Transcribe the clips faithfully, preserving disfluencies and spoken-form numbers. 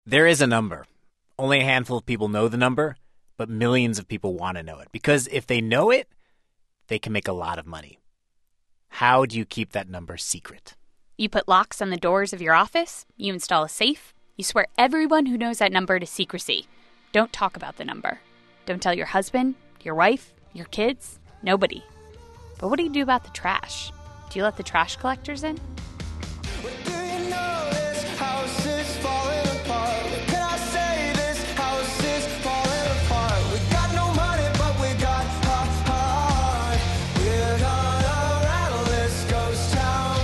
There is a number. Only a handful of people know the number, but millions of people want to know it. Because if they know it, they can make a lot of money. How do you keep that number secret? You put locks on the doors of your office. You install a safe. You swear everyone who knows that number to secrecy. Don't talk about the number. Don't tell your husband, your wife, your kids, nobody. But what do you do about the trash? Do you let the trash collectors in? What do you know? This house is falling apart. What can I say? This house is falling apart. We got no money, but we got a heart. We're gonna rattle this ghost town.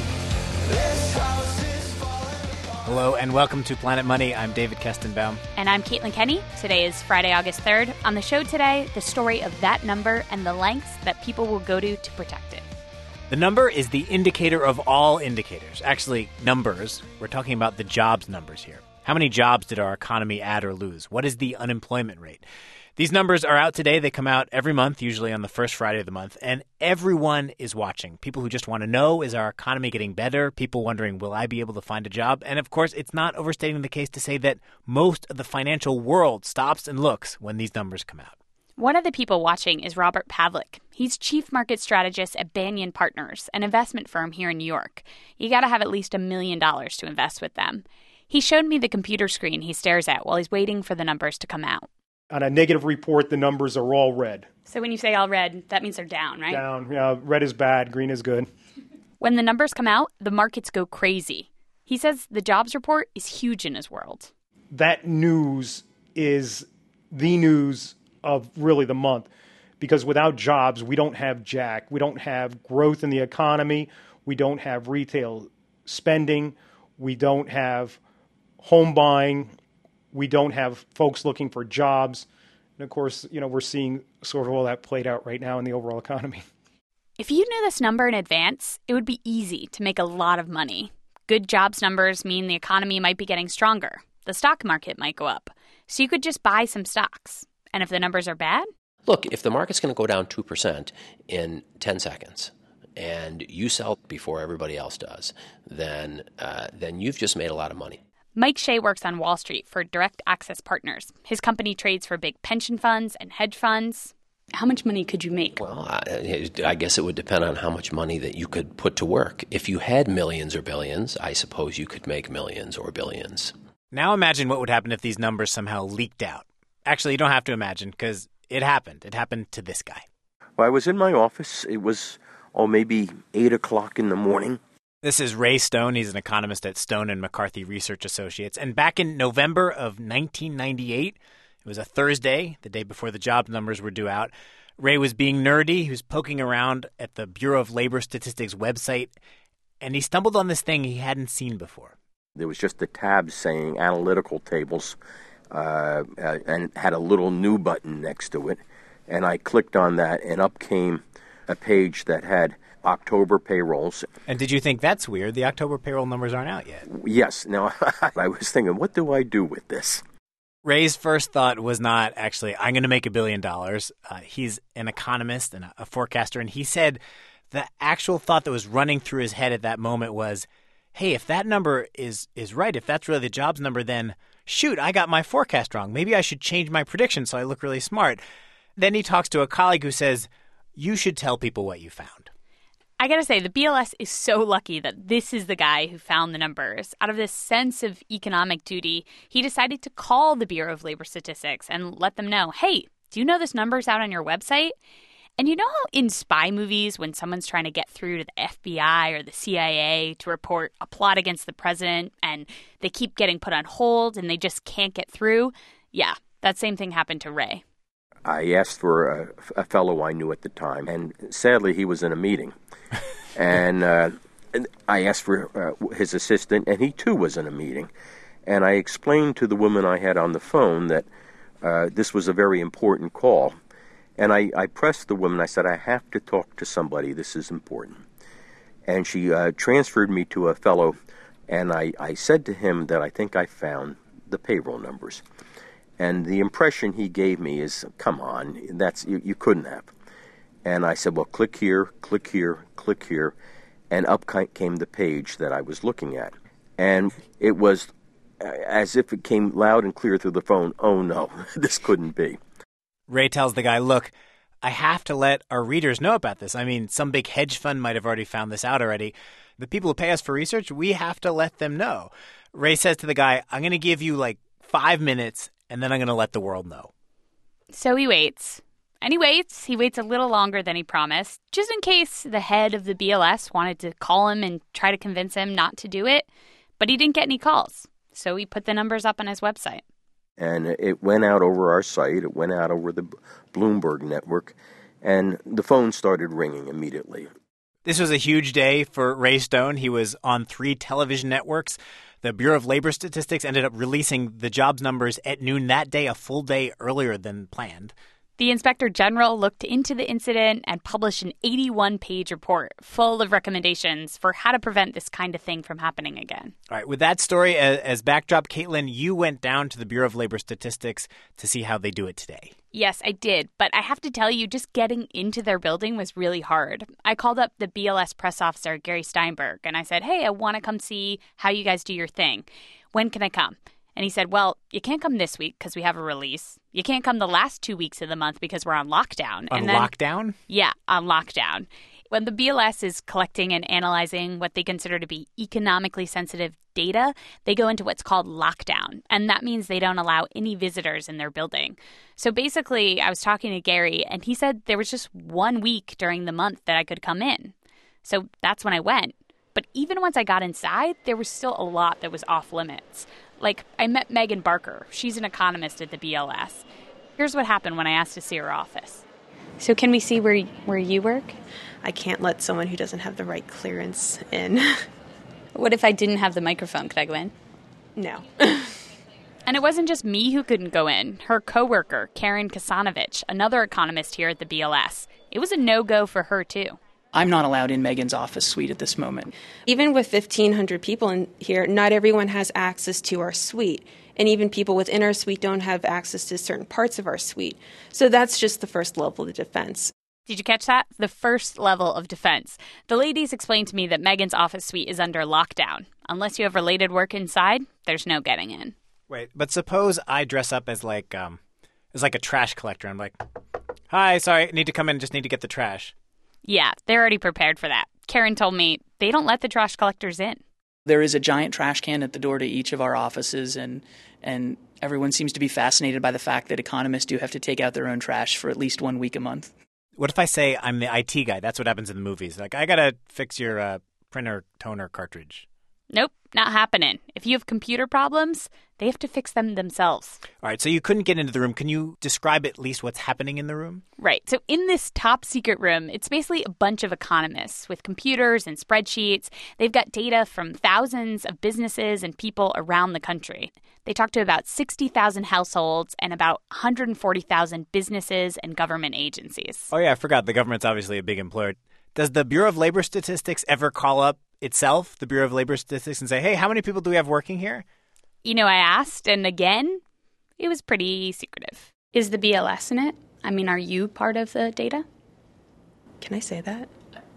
This house is falling apart. Hello and welcome to Planet Money. I'm David Kestenbaum. And I'm Caitlin Kenny. Today is Friday, August third. On the show today, the story of that number and the lengths that people will go to to protect it. The number is the indicator of all indicators. Actually, numbers. We're talking about the jobs numbers here. How many jobs did our economy add or lose? What is the unemployment rate? These numbers are out today. They come out every month, usually on the first Friday of the month, and everyone is watching. People who just want to know, is our economy getting better? People wondering, will I be able to find a job? And of course, it's not overstating the case to say that most of the financial world stops and looks when these numbers come out. One of the people watching is Robert Pavlik. He's chief market strategist at Banyan Partners, an investment firm here in New York. You got to have at least a million dollars to invest with them. He showed me the computer screen he stares at while he's waiting for the numbers to come out. On a negative report, the numbers are all red. So when you say all red, that means they're down, right? Down. Yeah, red is bad, green is good. When the numbers come out, the markets go crazy. He says the jobs report is huge in his world. That news is the news of really the month, because without jobs, we don't have jack. We don't have growth in the economy. We don't have retail spending. We don't have home buying. We don't have folks looking for jobs. And of course, you know, we're seeing sort of all that played out right now in the overall economy. If you knew this number in advance, it would be easy to make a lot of money. Good jobs numbers mean the economy might be getting stronger. The stock market might go up. So you could just buy some stocks. And if the numbers are bad? Look, if the market's going to go down two percent in ten seconds and you sell before everybody else does, then uh, then you've just made a lot of money. Mike Shea works on Wall Street for Direct Access Partners. His company trades for big pension funds and hedge funds. How much money could you make? Well, I, I guess it would depend on how much money that you could put to work. If you had millions or billions, I suppose you could make millions or billions. Now imagine what would happen if these numbers somehow leaked out. Actually, you don't have to imagine, because it happened. It happened to this guy. Well, I was in my office. It was, oh, maybe eight o'clock in the morning. This is Ray Stone. He's an economist at Stone and McCarthy Research Associates. And back in November of nineteen ninety-eight, it was a Thursday, the day before the job numbers were due out, Ray was being nerdy. He was poking around at the Bureau of Labor Statistics website, and he stumbled on this thing he hadn't seen before. There was just a tab saying analytical tables, uh, uh, and had a little new button next to it. And I clicked on that, and up came a page that had October payrolls. And did you think that's weird? The October payroll numbers aren't out yet. Yes. Now, I was thinking, what do I do with this? Ray's first thought was not actually, I'm going to make a billion dollars. Uh, he's an economist and a, a forecaster, and he said the actual thought that was running through his head at that moment was, hey, if that number is is right, if that's really the jobs number, then shoot, I got my forecast wrong. Maybe I should change my prediction so I look really smart. Then he talks to a colleague who says, you should tell people what you found. I gotta say, the B L S is so lucky that this is the guy who found the numbers. Out of this sense of economic duty, he decided to call the Bureau of Labor Statistics and let them know, hey, do you know this number's out on your website? And you know how in spy movies, when someone's trying to get through to the F B I or the C I A to report a plot against the president and they keep getting put on hold and they just can't get through? Yeah, that same thing happened to Ray. I asked for a, a fellow I knew at the time, and sadly he was in a meeting. and, uh, and I asked for uh, his assistant, and he too was in a meeting. And I explained to the woman I had on the phone that uh, this was a very important call. And I, I pressed the woman. I said, I have to talk to somebody. This is important. And she uh, transferred me to a fellow, and I, I said to him that I think I found the payroll numbers. And the impression he gave me is, come on, that's you, you couldn't have. And I said, well, click here, click here, click here. And up came the page that I was looking at. And it was as if it came loud and clear through the phone, oh no, this couldn't be. Ray tells the guy, look, I have to let our readers know about this. I mean, some big hedge fund might have already found this out already. The people who pay us for research, we have to let them know. Ray says to the guy, I'm going to give you like five minutes, and then I'm going to let the world know. So he waits. And he waits. He waits a little longer than he promised, just in case the head of the B L S wanted to call him and try to convince him not to do it. But he didn't get any calls. So he put the numbers up on his website. And it went out over our site. It went out over the Bloomberg network. And the phone started ringing immediately. This was a huge day for Ray Stone. He was on three television networks. The Bureau of Labor Statistics ended up releasing the jobs numbers at noon that day, a full day earlier than planned. The Inspector General looked into the incident and published an eighty-one page report full of recommendations for how to prevent this kind of thing from happening again. All right, with that story as, as backdrop, Caitlin, you went down to the Bureau of Labor Statistics to see how they do it today. Yes, I did. But I have to tell you, just getting into their building was really hard. I called up the B L S press officer, Gary Steinberg, and I said, hey, I want to come see how you guys do your thing. When can I come? And he said, well, you can't come this week because we have a release. You can't come the last two weeks of the month because we're on lockdown. On and then, lockdown? Yeah, on lockdown. When the B L S is collecting and analyzing what they consider to be economically sensitive data, they go into what's called lockdown. And that means they don't allow any visitors in their building. So basically, I was talking to Gary, and he said there was just one week during the month that I could come in. So that's when I went. But even once I got inside, there was still a lot that was off limits. Like, I met Megan Barker. She's an economist at the B L S. Here's what happened when I asked to see her office. So can we see where where you work? I can't let someone who doesn't have the right clearance in. What if I didn't have the microphone? Could I go in? No. And it wasn't just me who couldn't go in. Her coworker, Karen Kasanovich, another economist here at the B L S. It was a no-go for her, too. I'm not allowed in Megan's office suite at this moment. Even with fifteen hundred people in here, not everyone has access to our suite. And even people within our suite don't have access to certain parts of our suite. So that's just the first level of defense. Did you catch that? The first level of defense. The ladies explained to me that Megan's office suite is under lockdown. Unless you have related work inside, there's no getting in. Wait, but suppose I dress up as like um, as like a trash collector. I'm like, hi, sorry, need to come in, just need to get the trash. Yeah, they're already prepared for that. Karen told me they don't let the trash collectors in. There is a giant trash can at the door to each of our offices, and and everyone seems to be fascinated by the fact that economists do have to take out their own trash for at least one week a month. What if I say I'm the I T guy? That's what happens in the movies. Like, I got to fix your uh, printer toner cartridge. Nope, not happening. If you have computer problems, they have to fix them themselves. All right, so you couldn't get into the room. Can you describe at least what's happening in the room? Right. So in this top secret room, it's basically a bunch of economists with computers and spreadsheets. They've got data from thousands of businesses and people around the country. They talk to about sixty thousand households and about one hundred forty thousand businesses and government agencies. Oh, yeah, I forgot. The government's obviously a big employer. Does the Bureau of Labor Statistics ever call up itself, the Bureau of Labor Statistics, and say, hey, how many people do we have working here? You know, I asked, and again, it was pretty secretive. Is the B L S in it? I mean, are you part of the data? Can I say that?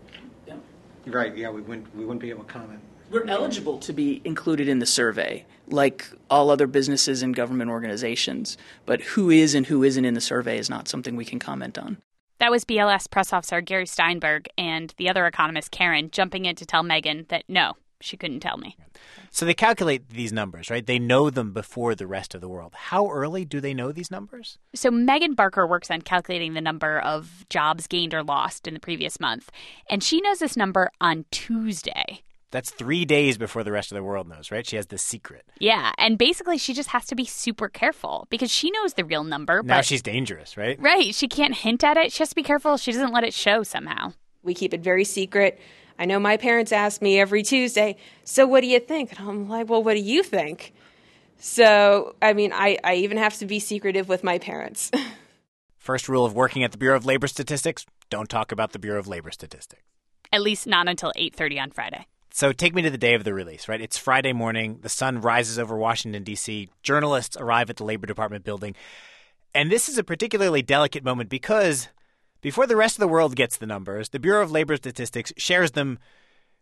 Right, yeah, we wouldn't, we wouldn't be able to comment. We're eligible to be included in the survey, like all other businesses and government organizations. But who is and who isn't in the survey is not something we can comment on. That was B L S press officer Gary Steinberg and the other economist, Karen, jumping in to tell Megan that no, she couldn't tell me. So they calculate these numbers, right? They know them before the rest of the world. How early do they know these numbers? So Megan Barker works on calculating the number of jobs gained or lost in the previous month. And she knows this number on Tuesday. That's three days before the rest of the world knows, right? She has this secret. Yeah, and basically she just has to be super careful because she knows the real number. Now but, she's dangerous, right? Right. She can't hint at it. She has to be careful. She doesn't let it show somehow. We keep it very secret. I know my parents ask me every Tuesday, so what do you think? And I'm like, well, what do you think? So, I mean, I, I even have to be secretive with my parents. First rule of working at the Bureau of Labor Statistics, don't talk about the Bureau of Labor Statistics. At least not until eight thirty on Friday. So take me to the day of the release, right? It's Friday morning. The sun rises over Washington, D C Journalists arrive at the Labor Department building. And this is a particularly delicate moment because before the rest of the world gets the numbers, the Bureau of Labor Statistics shares them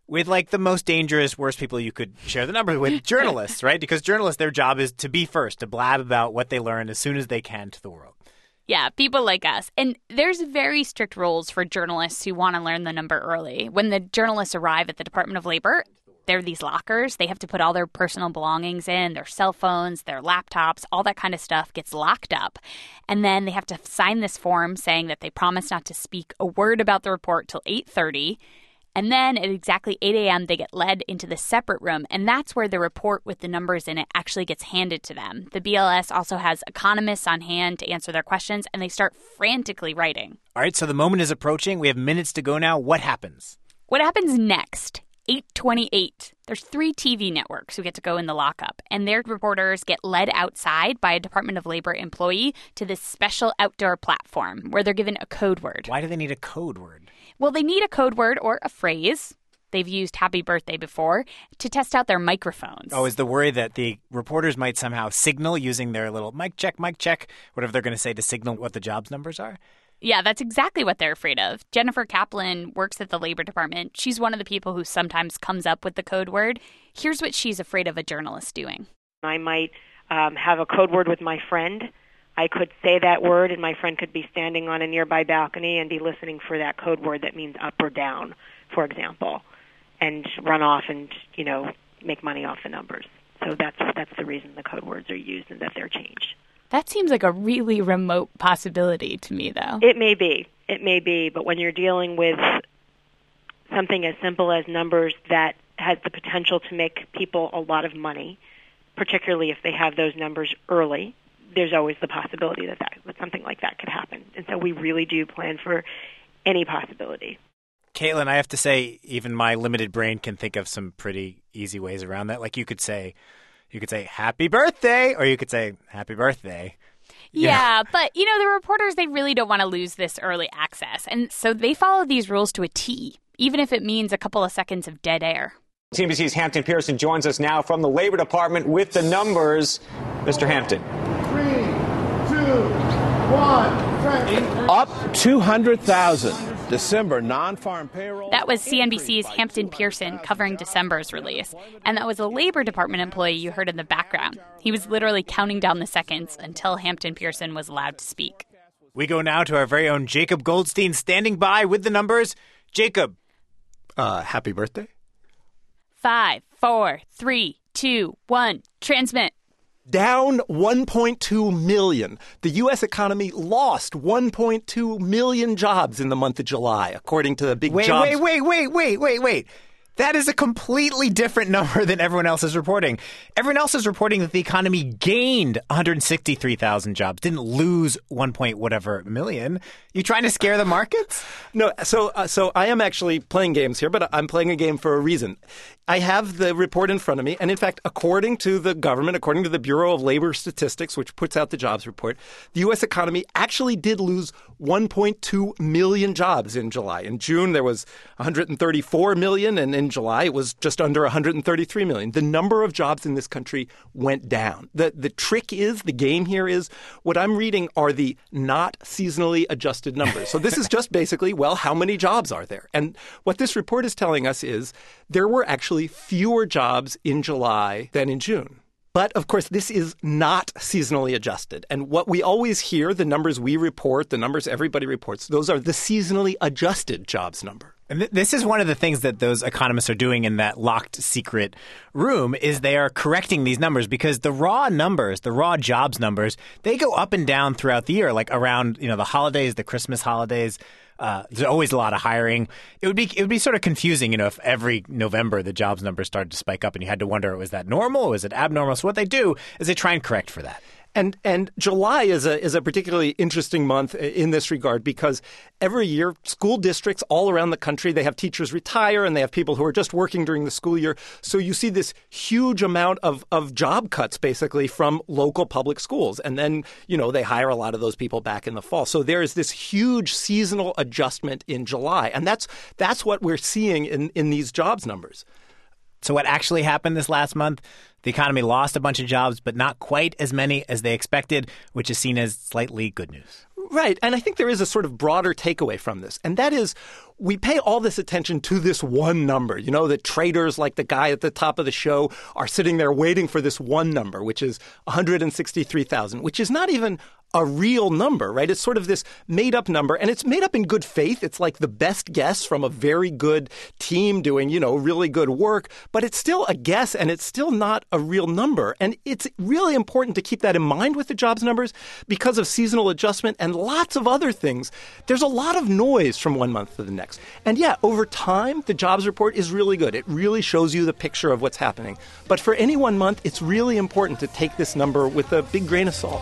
with like the most dangerous, worst people you could share the numbers with, journalists, right? Because journalists, their job is to be first, to blab about what they learn as soon as they can to the world. Yeah, people like us. And there's very strict rules for journalists who want to learn the number early. When the journalists arrive at the Department of Labor, there are these lockers. They have to put all their personal belongings in, their cell phones, their laptops, all that kind of stuff gets locked up. And then they have to sign this form saying that they promise not to speak a word about the report till eight thirty. And then at exactly eight a.m., they get led into the separate room, and that's where the report with the numbers in it actually gets handed to them. The B L S also has economists on hand to answer their questions, and they start frantically writing. All right, so the moment is approaching. We have minutes to go now. What happens? What happens next? eight twenty-eight. There's three T V networks who get to go in the lockup, and their reporters get led outside by a Department of Labor employee to this special outdoor platform where they're given a code word. Why do they need a code word? Well, they need a code word or a phrase. They've used happy birthday before to test out their microphones. Oh, is the worry that the reporters might somehow signal using their little mic check, mic check, whatever they're going to say to signal what the jobs numbers are? Yeah, that's exactly what they're afraid of. Jennifer Kaplan works at the Labor Department. She's one of the people who sometimes comes up with the code word. Here's what she's afraid of a journalist doing. I might um, have a code word with my friend. I could say that word, and my friend could be standing on a nearby balcony and be listening for that code word that means up or down, for example, and run off and, you know, make money off the numbers. So that's that's the reason the code words are used and that they're changed. That seems like a really remote possibility to me, though. It may be. It may be. But when you're dealing with something as simple as numbers that has the potential to make people a lot of money, particularly if they have those numbers early, there's always the possibility that, that, that something like that could happen. And so we really do plan for any possibility. Caitlin, I have to say, even my limited brain can think of some pretty easy ways around that. Like you could say, you could say happy birthday, or you could say happy birthday. You yeah, know. But, you know, the reporters, they really don't want to lose this early access. And so they follow these rules to a T, even if it means a couple of seconds of dead air. C N B C's Hampton Pearson joins us now from the Labor Department with the numbers. Mister Hampton. Three, two, one. Up two hundred thousand. December non-farm payroll. That was C N B C's Hampton Pearson covering December's release. And that was a Labor Department employee you heard in the background. He was literally counting down the seconds until Hampton Pearson was allowed to speak. We go now to our very own Jacob Goldstein standing by with the numbers. Jacob. Uh, happy birthday. Five, four, three, two, one. Transmit. Down one point two million. The U S economy lost one point two million jobs in the month of July, according to the big wait, jobs. Wait, wait, wait, wait, wait, wait. That is a completely different number than everyone else is reporting. Everyone else is reporting that the economy gained one hundred sixty-three thousand jobs, didn't lose one point whatever million. You trying to scare the markets? No, so uh, so I am actually playing games here, but I'm playing a game for a reason. I have the report in front of me, and in fact, according to the government, according to the Bureau of Labor Statistics, which puts out the jobs report, the U S economy actually did lose one point two million jobs in July. In June, there was one hundred thirty-four million, and in July, it was just under one hundred thirty-three million. The number of jobs in this country went down. The, the trick is, the game here is, what I'm reading are the not seasonally adjusted numbers. So this is just basically, well, how many jobs are there? And what this report is telling us is there were actually fewer jobs in July than in June. But, of course, this is not seasonally adjusted. And what we always hear, the numbers we report, the numbers everybody reports, those are the seasonally adjusted jobs number. And th- this is one of the things that those economists are doing in that locked secret room is they are correcting these numbers because the raw numbers, the raw jobs numbers, they go up and down throughout the year, like around, you know, the holidays, the Christmas holidays. Uh, there's always a lot of hiring. It would be it would be sort of confusing, you know, if every November the jobs numbers started to spike up and you had to wonder, was that normal? Or was it abnormal? So what they do is they try and correct for that. And and July is a is a particularly interesting month in this regard because every year school districts all around the country, they have teachers retire and they have people who are just working during the school year. So you see this huge amount of, of job cuts basically from local public schools. And then, you know, they hire a lot of those people back in the fall. So there is this huge seasonal adjustment in July. And that's that's what we're seeing in, in these jobs numbers. So what actually happened this last month? The economy lost a bunch of jobs, but not quite as many as they expected, which is seen as slightly good news. Right. And I think there is a sort of broader takeaway from this, and that is we pay all this attention to this one number. You know, the traders, like the guy at the top of the show, are sitting there waiting for this one number, which is one hundred sixty-three thousand, which is not even a real number, right? It's sort of this made-up number, and it's made up in good faith. It's like the best guess from a very good team doing, you know, really good work, but it's still a guess, and it's still not a real number. And it's really important to keep that in mind with the jobs numbers because of seasonal adjustment and lots of other things. There's a lot of noise from one month to the next. And yeah, over time, the jobs report is really good. It really shows you the picture of what's happening. But for any one month, it's really important to take this number with a big grain of salt.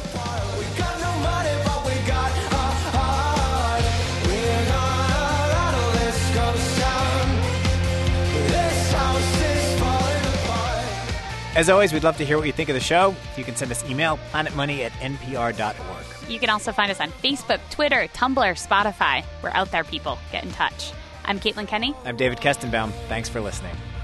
As always, we'd love to hear what you think of the show. You can send us email, planet money at n p r dot org. You can also find us on Facebook, Twitter, Tumblr, Spotify. We're out there, people. Get in touch. I'm Caitlin Kenney. I'm David Kestenbaum. Thanks for listening.